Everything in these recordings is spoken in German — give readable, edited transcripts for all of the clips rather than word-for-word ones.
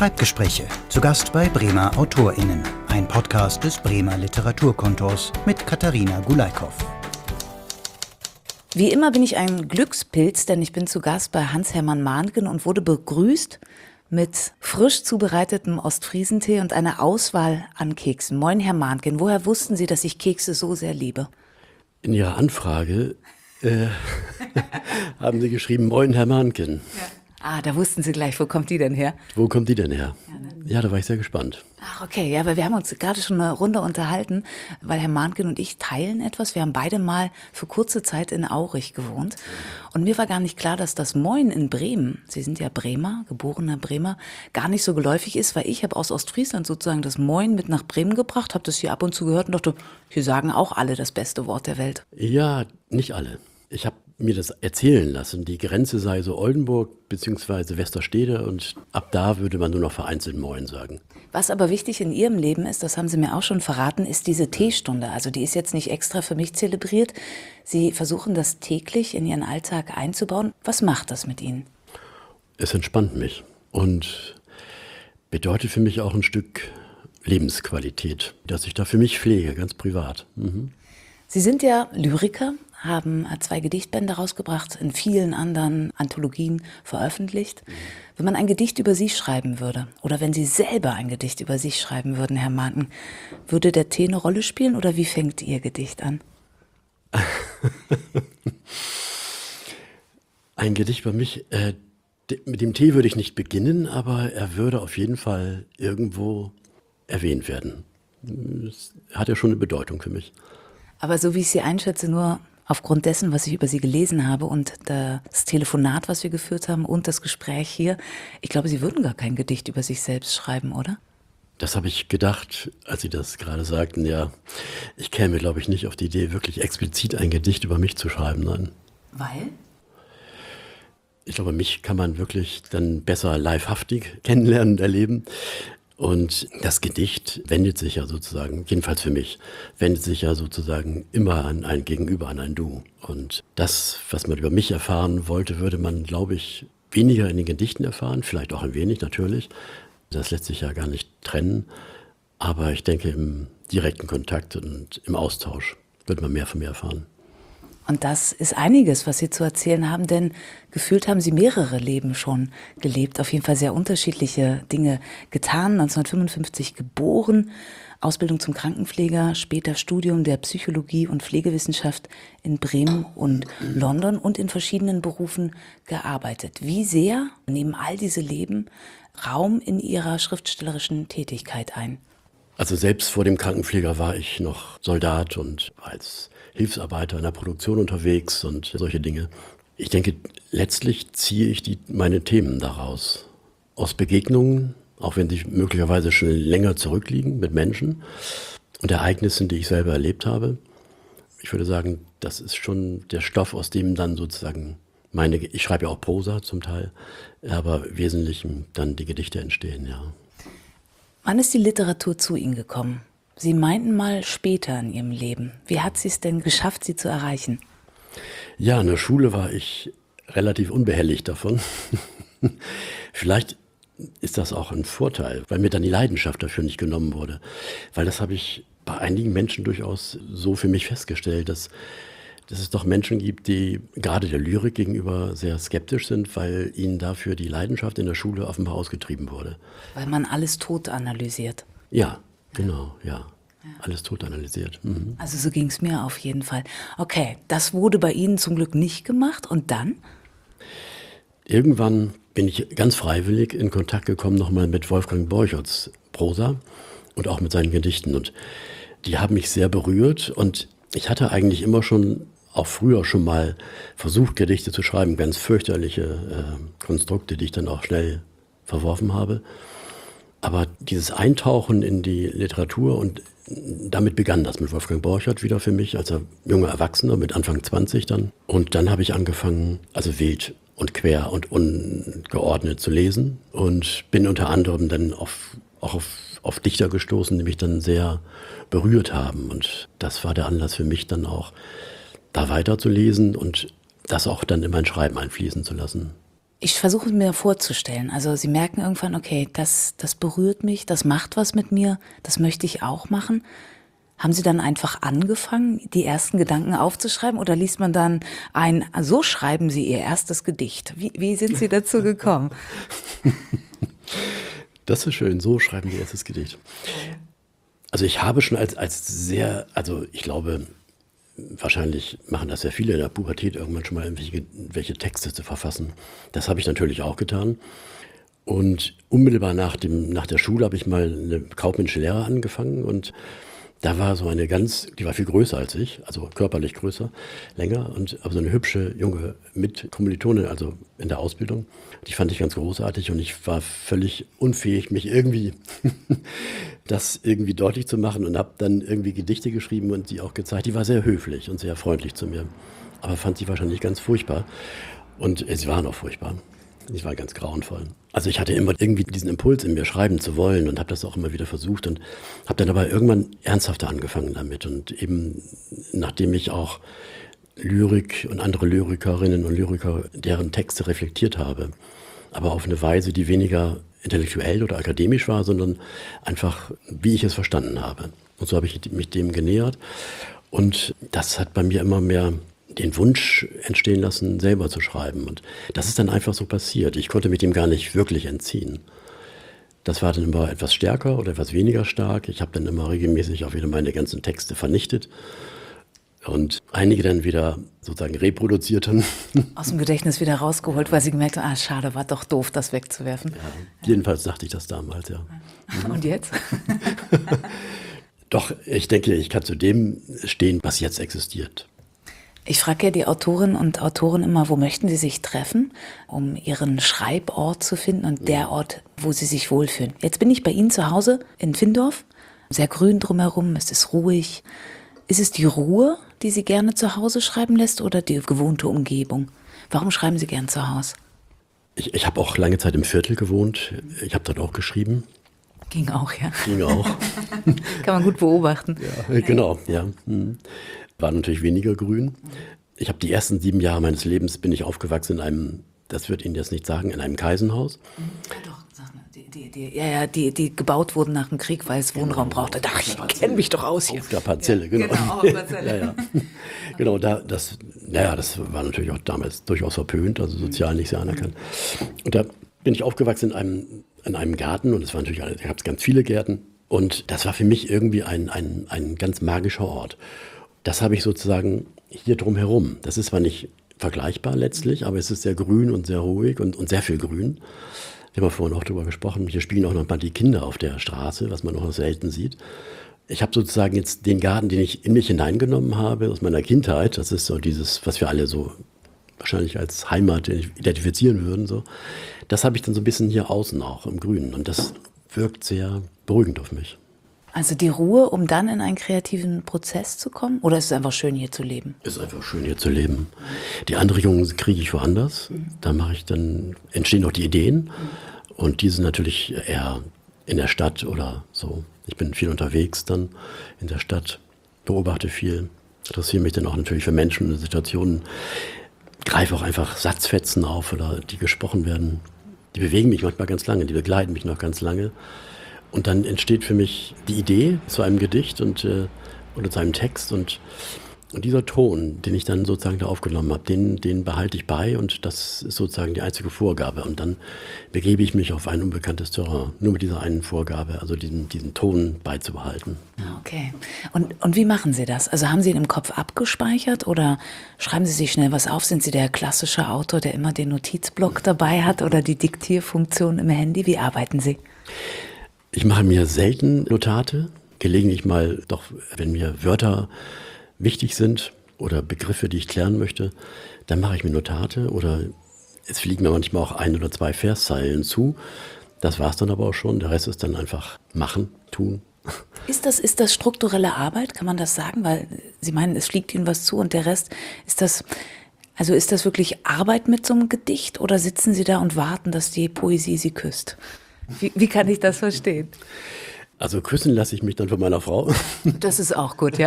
Schreibgespräche, zu Gast bei Bremer AutorInnen. Ein Podcast des Bremer Literaturkontors mit Katharina Gulaikow. Wie immer bin ich ein Glückspilz, denn ich bin zu Gast bei Hans-Hermann Mahnken und wurde begrüßt mit frisch zubereitetem Ostfriesentee und einer Auswahl an Keksen. Moin, Herr Mahnken, woher wussten Sie, dass ich Kekse so sehr liebe? In Ihrer Anfrage haben Sie geschrieben, Moin, Herr Mahnken. Ja. Da wussten Sie gleich, wo kommt die denn her? Wo kommt die denn her? Ja, da war ich sehr gespannt. Ach, okay, ja, aber wir haben uns gerade schon eine Runde unterhalten, weil Herr Mahnken und ich teilen etwas. Wir haben beide mal für kurze Zeit in Aurich gewohnt. Und mir war gar nicht klar, dass das Moin in Bremen, Sie sind ja Bremer, geborener Bremer, gar nicht so geläufig ist, weil ich habe aus Ostfriesland sozusagen das Moin mit nach Bremen gebracht, habe das hier ab und zu gehört und dachte, hier sagen auch alle das beste Wort der Welt. Ja, nicht alle. Ich habe mir das erzählen lassen, die Grenze sei so Oldenburg bzw. Westerstede und ab da würde man nur noch vereinzelt Moin sagen. Was aber wichtig in Ihrem Leben ist, das haben Sie mir auch schon verraten, ist diese Teestunde. Also die ist jetzt nicht extra für mich zelebriert. Sie versuchen das täglich in Ihren Alltag einzubauen. Was macht das mit Ihnen? Es entspannt mich und bedeutet für mich auch ein Stück Lebensqualität, dass ich da für mich pflege, ganz privat. Sie sind ja Lyriker, haben 2 Gedichtbände rausgebracht, in vielen anderen Anthologien veröffentlicht. Wenn man ein Gedicht über Sie schreiben würde, oder wenn Sie selber ein Gedicht über sich schreiben würden, Herr Mahnken, würde der Tee eine Rolle spielen oder wie fängt Ihr Gedicht an? Ein Gedicht über mich, mit dem Tee würde ich nicht beginnen, aber er würde auf jeden Fall irgendwo erwähnt werden. Das hat ja schon eine Bedeutung für mich. Aber so wie ich Sie einschätze, nur aufgrund dessen, was ich über Sie gelesen habe und das Telefonat, was wir geführt haben und das Gespräch hier, ich glaube, Sie würden gar kein Gedicht über sich selbst schreiben, oder? Das habe ich gedacht, als Sie das gerade sagten, ja. Ich käme, glaube ich, nicht auf die Idee, wirklich explizit ein Gedicht über mich zu schreiben, nein. Weil? Ich glaube, mich kann man wirklich dann besser leibhaftig kennenlernen und erleben. Und das Gedicht wendet sich ja sozusagen, jedenfalls für mich, wendet sich ja sozusagen immer an ein Gegenüber, an ein Du. Und das, was man über mich erfahren wollte, würde man, glaube ich, weniger in den Gedichten erfahren, vielleicht auch ein wenig natürlich. Das lässt sich ja gar nicht trennen. Aber ich denke, im direkten Kontakt und im Austausch wird man mehr von mir erfahren. Und das ist einiges, was Sie zu erzählen haben, denn gefühlt haben Sie mehrere Leben schon gelebt, auf jeden Fall sehr unterschiedliche Dinge getan. 1955 geboren, Ausbildung zum Krankenpfleger, später Studium der Psychologie und Pflegewissenschaft in Bremen und London und in verschiedenen Berufen gearbeitet. Wie sehr nehmen all diese Leben Raum in Ihrer schriftstellerischen Tätigkeit ein? Also selbst vor dem Krankenpfleger war ich noch Soldat und als Hilfsarbeiter in der Produktion unterwegs und solche Dinge. Ich denke, letztlich ziehe ich meine Themen daraus. Aus Begegnungen, auch wenn sie möglicherweise schon länger zurückliegen mit Menschen und Ereignissen, die ich selber erlebt habe. Ich würde sagen, das ist schon der Stoff, aus dem dann sozusagen ich schreibe ja auch Prosa zum Teil, aber im Wesentlichen dann die Gedichte entstehen, ja. Wann ist die Literatur zu Ihnen gekommen? Sie meinten mal später in Ihrem Leben. Wie hat sie es denn geschafft, Sie zu erreichen? Ja, in der Schule war ich relativ unbehelligt davon. Vielleicht ist das auch ein Vorteil, weil mir dann die Leidenschaft dafür nicht genommen wurde. Weil das habe ich bei einigen Menschen durchaus so für mich festgestellt, dass es doch Menschen gibt, die gerade der Lyrik gegenüber sehr skeptisch sind, weil ihnen dafür die Leidenschaft in der Schule offenbar ausgetrieben wurde. Weil man alles tot analysiert. Ja, genau, ja. Alles tot analysiert. Also so ging es mir auf jeden Fall. Okay, das wurde bei Ihnen zum Glück nicht gemacht. Und dann? Irgendwann bin ich ganz freiwillig in Kontakt gekommen nochmal mit Wolfgang Borcherts Prosa und auch mit seinen Gedichten. Und die haben mich sehr berührt. Und ich hatte eigentlich immer schon, auch früher schon mal versucht, Gedichte zu schreiben. Ganz fürchterliche Konstrukte, die ich dann auch schnell verworfen habe. Aber dieses Eintauchen in die Literatur und damit begann das mit Wolfgang Borchert wieder für mich, als junger Erwachsener mit Anfang 20 dann. Und dann habe ich angefangen, also wild und quer und ungeordnet zu lesen und bin unter anderem dann auch auf Dichter gestoßen, die mich dann sehr berührt haben. Und das war der Anlass für mich dann auch, da weiterzulesen und das auch dann in mein Schreiben einfließen zu lassen. Ich versuche mir vorzustellen, also Sie merken irgendwann, okay, das berührt mich, das macht was mit mir, das möchte ich auch machen. Haben Sie dann einfach angefangen, die ersten Gedanken aufzuschreiben oder liest man dann so schreiben Sie Ihr erstes Gedicht? Wie sind Sie dazu gekommen? Das ist schön, so schreiben die erstes Gedicht. Also ich habe schon also ich glaube, wahrscheinlich machen das ja viele in der Pubertät irgendwann schon mal irgendwelche Texte zu verfassen. Das habe ich natürlich auch getan. Und unmittelbar nach der Schule habe ich mal eine kaufmännische Lehre angefangen und da war so die war viel größer als ich, also körperlich größer, länger, aber so eine hübsche junge Mitkommilitonin, also in der Ausbildung. Die fand ich ganz großartig und ich war völlig unfähig, mich irgendwie das irgendwie deutlich zu machen und habe dann irgendwie Gedichte geschrieben und sie auch gezeigt. Die war sehr höflich und sehr freundlich zu mir, aber fand sie wahrscheinlich ganz furchtbar und sie waren auch furchtbar. Ich war ganz grauenvoll. Also ich hatte immer irgendwie diesen Impuls in mir, schreiben zu wollen und habe das auch immer wieder versucht und habe dann aber irgendwann ernsthafter angefangen damit. Und eben nachdem ich auch Lyrik und andere Lyrikerinnen und Lyriker, deren Texte reflektiert habe, aber auf eine Weise, die weniger intellektuell oder akademisch war, sondern einfach, wie ich es verstanden habe. Und so habe ich mich dem genähert. Und das hat bei mir immer mehr den Wunsch entstehen lassen, selber zu schreiben. Und das ist dann einfach so passiert. Ich konnte mich dem gar nicht wirklich entziehen. Das war dann immer etwas stärker oder etwas weniger stark. Ich habe dann immer regelmäßig auch wieder meine ganzen Texte vernichtet und einige dann wieder sozusagen reproduziert. Aus dem Gedächtnis wieder rausgeholt, weil Sie gemerkt haben, schade, war doch doof, das wegzuwerfen. Ja, jedenfalls dachte ich das damals, ja. Und jetzt? Doch, ich denke, ich kann zu dem stehen, was jetzt existiert. Ich frage ja die Autorinnen und Autoren immer, wo möchten sie sich treffen, um ihren Schreibort zu finden und der Ort, wo sie sich wohlfühlen. Jetzt bin ich bei Ihnen zu Hause in Findorf, sehr grün drumherum, es ist ruhig. Ist es die Ruhe, die Sie gerne zu Hause schreiben lässt oder die gewohnte Umgebung? Warum schreiben Sie gern zu Hause? Ich habe auch lange Zeit im Viertel gewohnt, ich habe dort auch geschrieben. Ging auch, ja. Ging auch. Kann man gut beobachten. Ja, genau, ja. War natürlich weniger grün. Ich habe die ersten 7 Jahre meines Lebens bin ich aufgewachsen in einem, das wird Ihnen jetzt nicht sagen, in einem Kaisenhaus. Doch, sag mal, die gebaut wurden nach dem Krieg, weil es Wohnraum brauchte. Ach, ich kenne mich doch aus hier. Auf der Parzelle, genau. Genau, auf der Parzelle. Ja. Genau, das war natürlich auch damals durchaus verpönt, also sozial nicht sehr anerkannt. Und da bin ich aufgewachsen in einem Garten und es war natürlich, da gab es ganz viele Gärten. Und das war für mich irgendwie ein ganz magischer Ort. Das habe ich sozusagen hier drumherum. Das ist zwar nicht vergleichbar letztlich, aber es ist sehr grün und sehr ruhig und sehr viel Grün. Wir haben ja vorhin auch darüber gesprochen. Hier spielen auch noch mal die Kinder auf der Straße, was man noch selten sieht. Ich habe sozusagen jetzt den Garten, den ich in mich hineingenommen habe, aus meiner Kindheit. Das ist so dieses, was wir alle so wahrscheinlich als Heimat identifizieren würden. So. Das habe ich dann so ein bisschen hier außen auch im Grünen. Und das wirkt sehr beruhigend auf mich. Also die Ruhe, um dann in einen kreativen Prozess zu kommen? Oder ist es einfach schön, hier zu leben? Es ist einfach schön, hier zu leben. Die Anregungen kriege ich woanders. Da entstehen auch die Ideen. Und die sind natürlich eher in der Stadt oder so. Ich bin viel unterwegs dann in der Stadt, beobachte viel, interessiere mich dann auch natürlich für Menschen und Situationen. Greife auch einfach Satzfetzen auf oder die gesprochen werden. Die bewegen mich manchmal ganz lange, die begleiten mich noch ganz lange. Und dann entsteht für mich die Idee zu einem Gedicht oder zu einem Text und dieser Ton, den ich dann sozusagen da aufgenommen habe, den behalte ich bei und das ist sozusagen die einzige Vorgabe. Und dann begebe ich mich auf ein unbekanntes Terrain, nur mit dieser einen Vorgabe, also diesen Ton beizubehalten. Okay. Und wie machen Sie das? Also haben Sie ihn im Kopf abgespeichert oder schreiben Sie sich schnell was auf? Sind Sie der klassische Autor, der immer den Notizblock dabei hat oder die Diktierfunktion im Handy? Wie arbeiten Sie? Ich mache mir selten Notate, gelegentlich mal doch, wenn mir Wörter wichtig sind oder Begriffe, die ich klären möchte, dann mache ich mir Notate oder es fliegen mir manchmal auch 1 oder 2 Verszeilen zu. Das war's dann aber auch schon. Der Rest ist dann einfach machen, tun. Ist das strukturelle Arbeit? Kann man das sagen? Weil Sie meinen, es fliegt Ihnen was zu und der Rest, ist das wirklich Arbeit mit so einem Gedicht oder sitzen Sie da und warten, dass die Poesie Sie küsst? Wie kann ich das verstehen? Also küssen lasse ich mich dann von meiner Frau. Das ist auch gut, ja.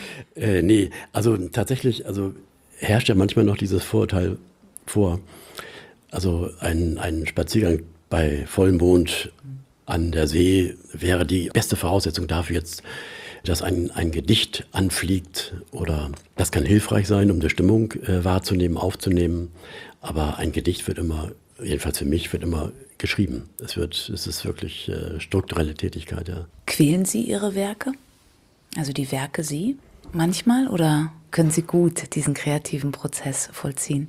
Nee, also tatsächlich, herrscht ja manchmal noch dieses Vorurteil vor, Also ein Spaziergang bei Vollmond an der See wäre die beste Voraussetzung dafür jetzt, dass ein Gedicht anfliegt, oder das kann hilfreich sein, um die Stimmung wahrzunehmen, aufzunehmen. Aber ein Gedicht wird immer, jedenfalls für mich, wird immer geschrieben. Es ist wirklich strukturelle Tätigkeit, ja. Quälen Sie Ihre Werke? Also die Werke Sie manchmal, oder können Sie gut diesen kreativen Prozess vollziehen?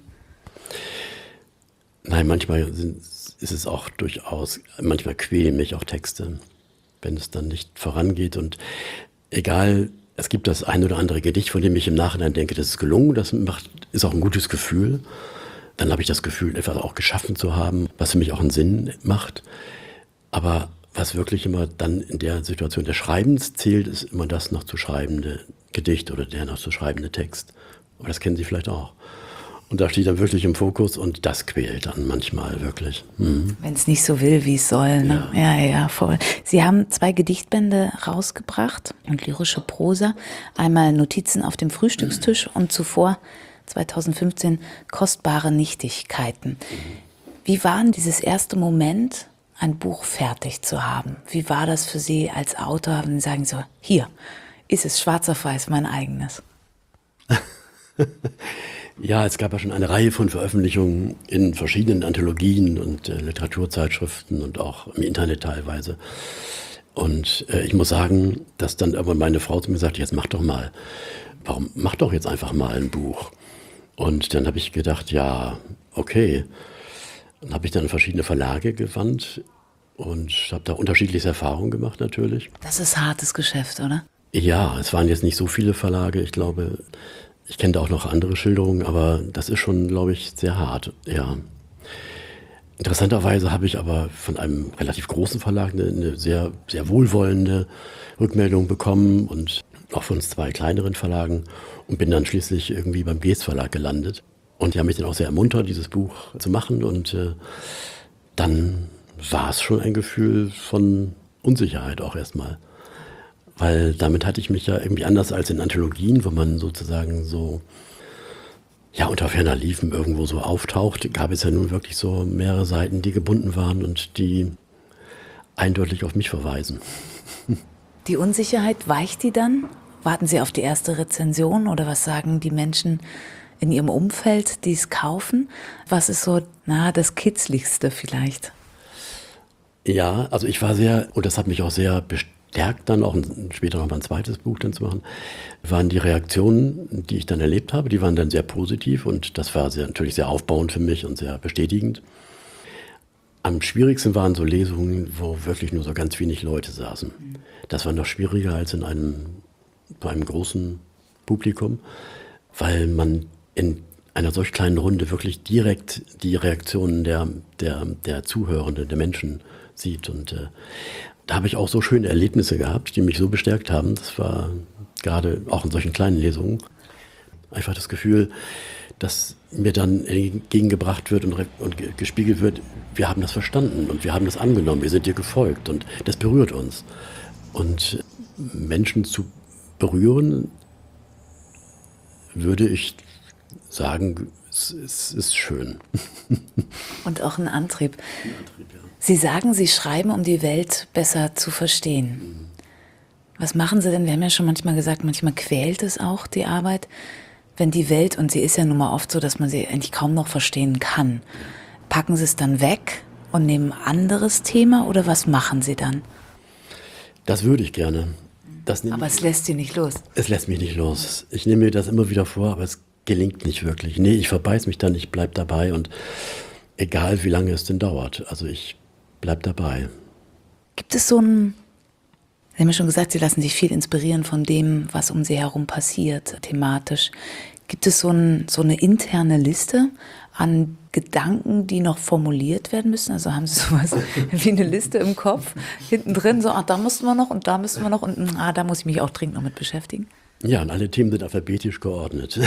Nein, manchmal ist es auch durchaus, manchmal quälen mich auch Texte, wenn es dann nicht vorangeht. Und egal, es gibt das ein oder andere Gedicht, von dem ich im Nachhinein denke, das ist gelungen, ist auch ein gutes Gefühl. Dann habe ich das Gefühl, etwas auch geschaffen zu haben, was für mich auch einen Sinn macht. Aber was wirklich immer dann in der Situation des Schreibens zählt, ist immer das noch zu schreibende Gedicht oder der noch zu schreibende Text. Aber das kennen Sie vielleicht auch. Und da steht dann wirklich im Fokus, und das quält dann manchmal wirklich. Mhm. Wenn es nicht so will, wie es soll. Ne? Ja, voll. Sie haben 2 Gedichtbände rausgebracht und lyrische Prosa. Einmal Notizen auf dem Frühstückstisch und zuvor 2015 Kostbare Nichtigkeiten. Wie war denn dieses erste Moment, ein Buch fertig zu haben? Wie war das für Sie als Autor, wenn Sie sagen so, hier ist es schwarz auf weiß, mein eigenes? Ja, es gab ja schon eine Reihe von Veröffentlichungen in verschiedenen Anthologien und Literaturzeitschriften und auch im Internet teilweise. Und ich muss sagen, dass dann irgendwann meine Frau zu mir sagte, jetzt mach doch jetzt einfach mal ein Buch. Und dann habe ich gedacht, ja, okay. Dann habe ich dann in verschiedene Verlage gewandt und habe da unterschiedliche Erfahrungen gemacht natürlich. Das ist hartes Geschäft, oder? Ja, es waren jetzt nicht so viele Verlage. Ich glaube, ich kenne da auch noch andere Schilderungen, aber das ist schon, glaube ich, sehr hart, ja. Interessanterweise habe ich aber von einem relativ großen Verlag eine sehr, sehr wohlwollende Rückmeldung bekommen und auch von 2 kleineren Verlagen, und bin dann schließlich irgendwie beim Geest Verlag gelandet. Und die haben mich dann auch sehr ermuntert, dieses Buch zu machen, und dann war es schon ein Gefühl von Unsicherheit auch erstmal. Weil damit hatte ich mich ja irgendwie anders als in Anthologien, wo man sozusagen so, ja, unter ferner Liefen irgendwo so auftaucht, gab es ja nun wirklich so mehrere Seiten, die gebunden waren und die eindeutig auf mich verweisen. Die Unsicherheit, weicht die dann? Warten Sie auf die erste Rezension, oder was sagen die Menschen in Ihrem Umfeld, die es kaufen? Was ist so, das Kitzligste vielleicht? Ja, also ich war sehr, und das hat mich auch sehr bestärkt, dann auch später noch mal ein zweites Buch dann zu machen, waren die Reaktionen, die ich dann erlebt habe, die waren dann sehr positiv, und das war natürlich sehr aufbauend für mich und sehr bestätigend. Am schwierigsten waren so Lesungen, wo wirklich nur so ganz wenig Leute saßen. Das war noch schwieriger als bei einem großen Publikum, weil man in einer solch kleinen Runde wirklich direkt die Reaktionen der Zuhörenden, der Menschen sieht. Und da habe ich auch so schöne Erlebnisse gehabt, die mich so bestärkt haben. Das war gerade auch in solchen kleinen Lesungen einfach das Gefühl, dass mir dann entgegengebracht wird und gespiegelt wird, wir haben das verstanden und wir haben das angenommen, wir sind dir gefolgt, und das berührt uns. Und Menschen zu berühren, würde ich sagen, es ist schön. Und auch ein Antrieb. Ja. Sie sagen, Sie schreiben, um die Welt besser zu verstehen. Was machen Sie denn? Wir haben ja schon manchmal gesagt, manchmal quält es auch, die Arbeit, wenn die Welt, und sie ist ja nun mal oft so, dass man sie eigentlich kaum noch verstehen kann. Packen Sie es dann weg und nehmen ein anderes Thema, oder was machen Sie dann? Das würde ich gerne. Aber es lässt Sie nicht los. Es lässt mich nicht los. Ich nehme mir das immer wieder vor, aber es gelingt nicht wirklich. Nee, ich verbeiß mich dann, ich bleib dabei, und egal wie lange es denn dauert, also ich bleib dabei. Gibt es so ein, Sie haben ja schon gesagt, Sie lassen sich viel inspirieren von dem, was um Sie herum passiert, thematisch. Gibt es so eine interne Liste an Gedanken, die noch formuliert werden müssen? Also haben Sie sowas wie eine Liste im Kopf, hinten drin, so, da müssten wir noch und da müssten wir noch und da muss ich mich auch dringend noch mit beschäftigen? Ja, und alle Themen sind alphabetisch geordnet.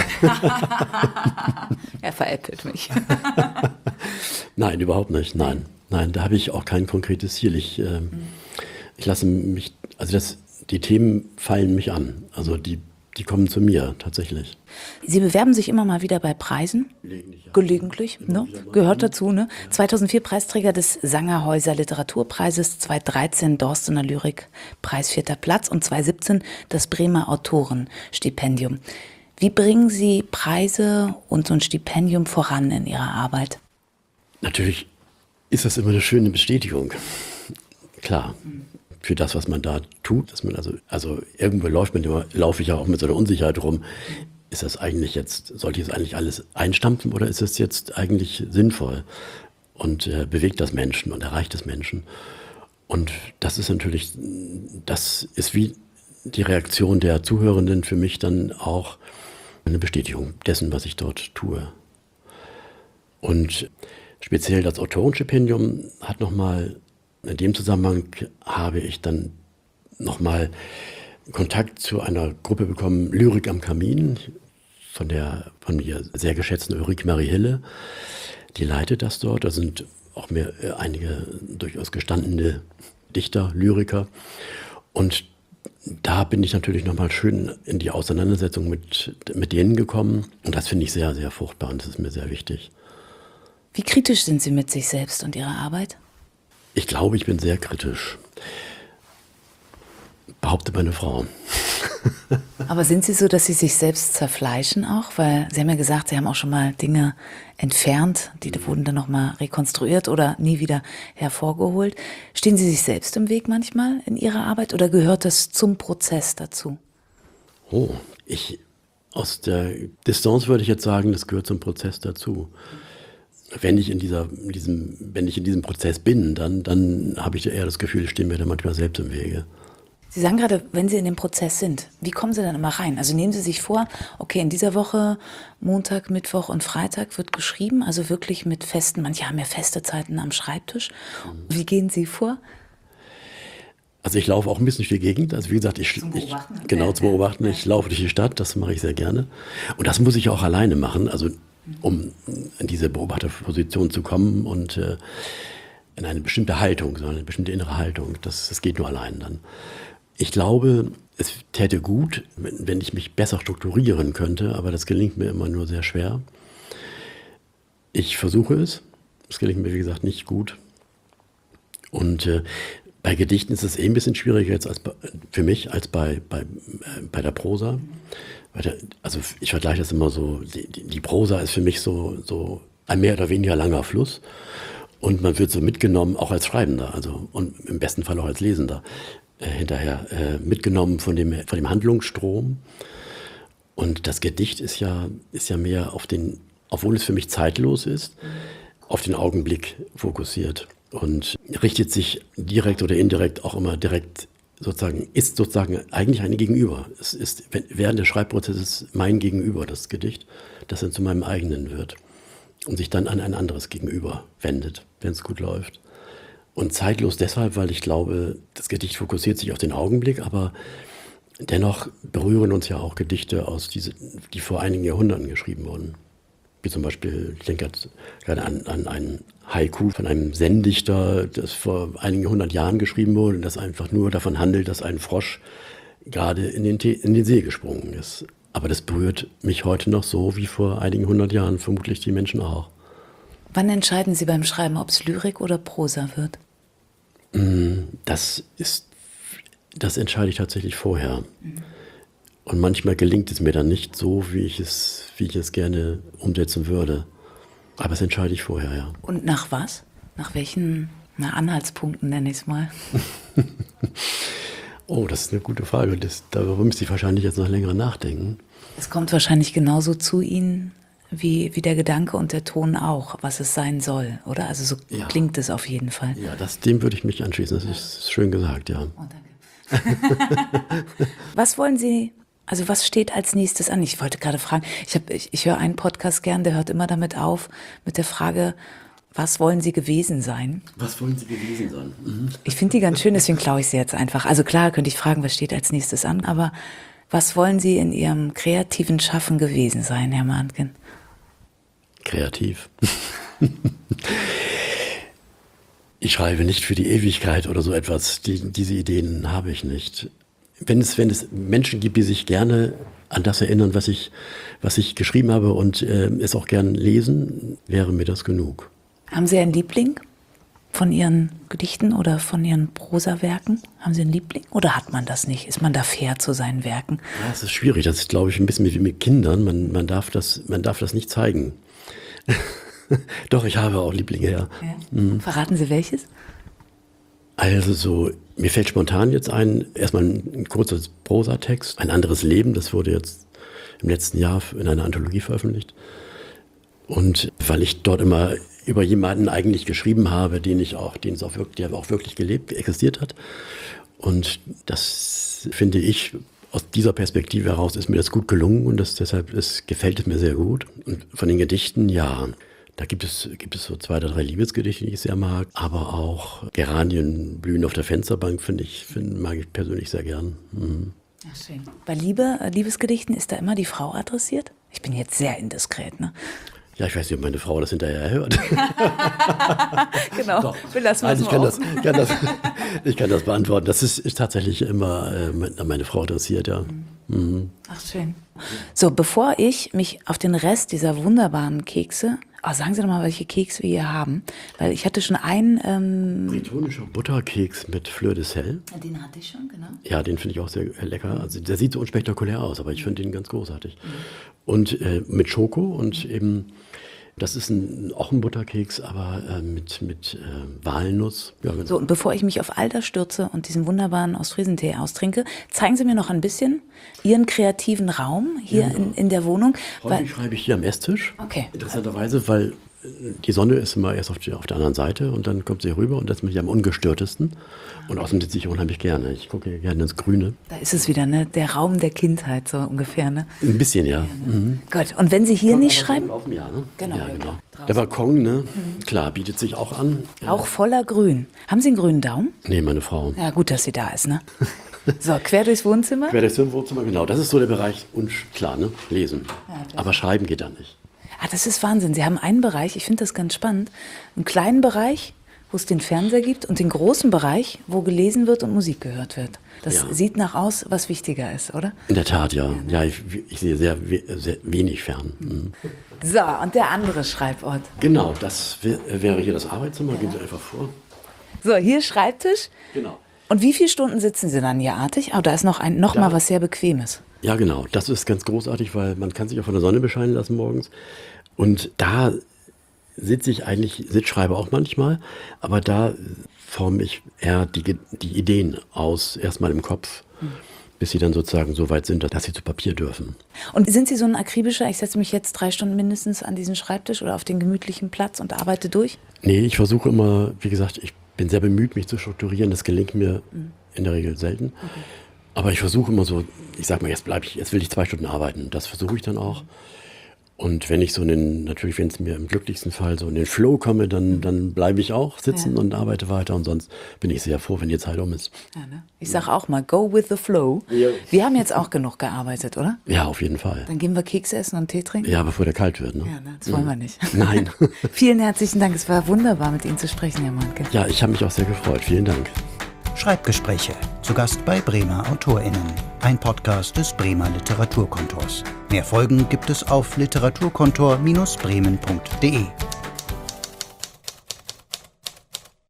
Er veräppelt mich. Nein, überhaupt nicht, nein, da habe ich auch kein konkretes Ziel. Ich lasse mich, also die Themen fallen mich an. Also die Die kommen zu mir, tatsächlich. Sie bewerben sich immer mal wieder bei Preisen? Gelegentlich, ne? Gehört dazu, ne? 2004 Preisträger des Sangerhäuser Literaturpreises, 2013 Dorstener Lyrikpreis 4. Platz und 2017 das Bremer Autorenstipendium. Wie bringen Sie Preise und so ein Stipendium voran in Ihrer Arbeit? Natürlich ist das immer eine schöne Bestätigung. Klar. Für das, was man da tut, dass man also irgendwo laufe ich ja auch mit so einer Unsicherheit rum. Ist das eigentlich sollte ich jetzt eigentlich alles einstampfen oder ist es jetzt eigentlich sinnvoll und bewegt das Menschen und erreicht das Menschen? Und das ist wie die Reaktion der Zuhörenden für mich dann auch eine Bestätigung dessen, was ich dort tue. Und speziell das Autorenstipendium hat nochmal, in dem Zusammenhang habe ich dann nochmal Kontakt zu einer Gruppe bekommen, Lyrik am Kamin, von der von mir sehr geschätzten Ulrike Marie Hille. Die leitet das dort. Da sind auch einige durchaus gestandene Dichter, Lyriker. Und da bin ich natürlich nochmal schön in die Auseinandersetzung mit denen gekommen. Und das finde ich sehr, sehr fruchtbar und das ist mir sehr wichtig. Wie kritisch sind Sie mit sich selbst und Ihrer Arbeit? Ich glaube, ich bin sehr kritisch. Behauptet meine Frau. Aber sind Sie so, dass Sie sich selbst zerfleischen auch? Weil Sie haben ja gesagt, Sie haben auch schon mal Dinge entfernt, die wurden dann nochmal rekonstruiert oder nie wieder hervorgeholt. Stehen Sie sich selbst im Weg manchmal in Ihrer Arbeit oder gehört das zum Prozess dazu? Oh, aus der Distanz würde ich jetzt sagen, das gehört zum Prozess dazu. Wenn ich in diesem Prozess bin, dann habe ich eher das Gefühl, ich stehe mir da manchmal selbst im Wege. Sie sagen gerade, wenn Sie in dem Prozess sind, wie kommen Sie dann immer rein? Also nehmen Sie sich vor, okay, in dieser Woche, Montag, Mittwoch und Freitag wird geschrieben, also wirklich mit manche haben ja feste Zeiten am Schreibtisch. Wie gehen Sie vor? Also ich laufe auch ein bisschen durch die Gegend. Also wie gesagt, zum Beobachten. Ich laufe durch die Stadt, das mache ich sehr gerne. Und das muss ich auch alleine machen, also um in diese Beobachterposition zu kommen und in eine bestimmte Haltung, so eine bestimmte innere Haltung. Das geht nur allein dann. Ich glaube, es täte gut, wenn ich mich besser strukturieren könnte, aber das gelingt mir immer nur sehr schwer. Ich versuche es. Es gelingt mir, wie gesagt, nicht gut. Und bei Gedichten ist es ein bisschen schwieriger jetzt für mich als bei der Prosa. Also ich vergleiche das immer so, die Prosa ist für mich so ein mehr oder weniger langer Fluss. Und man wird so mitgenommen, auch als Schreibender, und im besten Fall auch als Lesender, hinterher mitgenommen von dem Handlungsstrom. Und das Gedicht ist ja mehr obwohl es für mich zeitlos ist, auf den Augenblick fokussiert und richtet sich direkt oder indirekt auch immer ist sozusagen eigentlich ein Gegenüber. Es ist während des Schreibprozesses mein Gegenüber, das Gedicht, das dann zu meinem eigenen wird und sich dann an ein anderes Gegenüber wendet, wenn es gut läuft. Und zeitlos deshalb, weil ich glaube, das Gedicht fokussiert sich auf den Augenblick, aber dennoch berühren uns ja auch Gedichte die vor einigen Jahrhunderten geschrieben wurden. Wie zum Beispiel, ich denke gerade an ein Haiku von einem Zen-Dichter, das vor einigen 100 Jahren geschrieben wurde, das einfach nur davon handelt, dass ein Frosch gerade in den See gesprungen ist. Aber das berührt mich heute noch so wie vor einigen 100 Jahren, vermutlich die Menschen auch. Wann entscheiden Sie beim Schreiben, ob es Lyrik oder Prosa wird? Das entscheide ich tatsächlich vorher. Und manchmal gelingt es mir dann nicht so, wie ich es gerne umsetzen würde. Aber das entscheide ich vorher, ja. Und nach was? Nach welchen Anhaltspunkten, nenne ich es mal? Oh, das ist eine gute Frage. Darüber müsste ich wahrscheinlich jetzt noch länger nachdenken. Es kommt wahrscheinlich genauso zu Ihnen wie der Gedanke und der Ton auch, was es sein soll, oder? Also so klingt es auf jeden Fall. Ja, dem würde ich mich anschließen. Das ist schön gesagt, ja. Oh, danke. Was wollen Sie, also was steht als nächstes an? Ich wollte gerade fragen, ich höre einen Podcast gern, der hört immer damit auf, mit der Frage, was wollen Sie gewesen sein? Was wollen Sie gewesen sein? Mhm. Ich finde die ganz schön, deswegen klaue ich sie jetzt einfach. Also klar könnte ich fragen, was steht als nächstes an, aber was wollen Sie in Ihrem kreativen Schaffen gewesen sein, Herr Marntgen? Kreativ. Ich schreibe nicht für die Ewigkeit oder so etwas. Diese Ideen habe ich nicht. Wenn es Menschen gibt, die sich gerne an das erinnern, was ich geschrieben habe und es auch gern lesen, wäre mir das genug. Haben Sie einen Liebling von Ihren Gedichten oder von Ihren Prosawerken? Haben Sie einen Liebling oder hat man das nicht? Ist man da fair zu seinen Werken? Ja, es ist schwierig. Das ist, glaube ich, ein bisschen wie mit Kindern. Man darf das nicht zeigen. Doch, ich habe auch Lieblinge, ja. Verraten Sie welches? Also mir fällt spontan jetzt erstmal ein kurzer Prosatext, ein anderes Leben, das wurde jetzt im letzten Jahr in einer Anthologie veröffentlicht. Und weil ich dort immer über jemanden eigentlich geschrieben habe, der auch wirklich existiert hat. Und das finde ich, aus dieser Perspektive heraus ist mir das gut gelungen und deshalb gefällt es mir sehr gut. Und von den Gedichten, ja, da gibt es so 2 oder 3 Liebesgedichte, die ich sehr mag, aber auch Geranien blühen auf der Fensterbank mag ich persönlich sehr gern. Ja, schön. Bei Liebesgedichten ist da immer die Frau adressiert? Ich bin jetzt sehr indiskret, ne? Ja, ich weiß nicht, ob meine Frau das hinterher hört. Genau, Doch. wir lassen es mal Ich kann das beantworten. Das ist tatsächlich immer an meine Frau adressiert, ja. Mhm. Ach, schön. So, bevor ich mich auf den Rest dieser wunderbaren Kekse, sagen Sie doch mal, welche Kekse wir hier haben, weil ich hatte schon einen... Bretonischer Butterkeks mit Fleur de Sel. Den hatte ich schon, genau. Ja, den finde ich auch sehr lecker. Also der sieht so unspektakulär aus, aber ich finde den ganz großartig. Und mit Schoko und eben, das ist auch ein Butterkeks, aber mit Walnuss. Ja, genau. So, und bevor ich mich auf all das stürze und diesen wunderbaren Ostfriesentee austrinke, zeigen Sie mir noch ein bisschen Ihren kreativen Raum hier in der Wohnung. Heute schreibe ich hier am Esstisch. Okay. Interessanterweise, weil die Sonne ist immer erst auf der anderen Seite und dann kommt sie rüber und das bin ich am ungestörtesten. Und außerdem sitze ich unheimlich gerne. Ich gucke gerne ins Grüne. Da ist es wieder, ne? Der Raum der Kindheit, so ungefähr, ne? Ein bisschen, ja. Mhm. Gut, und wenn Sie hier nicht schreiben? Auf dem Jahr, ne? Genau. Ja, genau. Der Balkon, ne? Klar, bietet sich auch an. Auch voller Grün. Haben Sie einen grünen Daumen? Nee, meine Frau. Ja, gut, dass sie da ist, ne? So, quer durchs Wohnzimmer? Quer durchs Wohnzimmer, genau. Das ist so der Bereich, und klar, ne? Lesen. Ja, aber schreiben geht da nicht. Das ist Wahnsinn. Sie haben einen Bereich, ich finde das ganz spannend, einen kleinen Bereich, wo es den Fernseher gibt und den großen Bereich, wo gelesen wird und Musik gehört wird. Das sieht nach aus, was wichtiger ist, oder? In der Tat, ja. Ja, ich sehe sehr wenig fern. Mhm. So, und der andere Schreibort. Genau, das wäre hier das Arbeitszimmer. Gehen Sie einfach vor. So, hier Schreibtisch. Genau. Und wie viele Stunden sitzen Sie dann hier artig? Da ist noch mal was sehr Bequemes. Ja, genau. Das ist ganz großartig, weil man kann sich auch von der Sonne bescheinen lassen morgens. Und da schreibe auch manchmal, aber da forme ich eher die Ideen aus, erstmal im Kopf, bis sie dann sozusagen so weit sind, dass sie zu Papier dürfen. Und sind Sie so ein akribischer, ich setze mich jetzt 3 Stunden mindestens an diesen Schreibtisch oder auf den gemütlichen Platz und arbeite durch? Nee, ich versuche immer, wie gesagt, ich bin sehr bemüht, mich zu strukturieren. Das gelingt mir in der Regel selten. Okay. Aber ich versuche immer so, ich sag mal, jetzt will ich 2 Stunden arbeiten. Das versuche ich dann auch. Und wenn ich natürlich, wenn es mir im glücklichsten Fall so in den Flow komme, dann bleibe ich auch sitzen und arbeite weiter. Und sonst bin ich sehr froh, wenn die Zeit um ist. Ja, ne? Ich sage auch mal, go with the flow. Ja. Wir haben jetzt auch genug gearbeitet, oder? Ja, auf jeden Fall. Dann gehen wir Kekse essen und Tee trinken? Ja, bevor der kalt wird. Ne? Ja, ne? Das wollen wir nicht. Nein. Vielen herzlichen Dank. Es war wunderbar, mit Ihnen zu sprechen, Herr Mohnke. Ja, ich habe mich auch sehr gefreut. Vielen Dank. Schreibgespräche. Zu Gast bei Bremer AutorInnen. Ein Podcast des Bremer Literaturkontors. Mehr Folgen gibt es auf literaturkontor-bremen.de.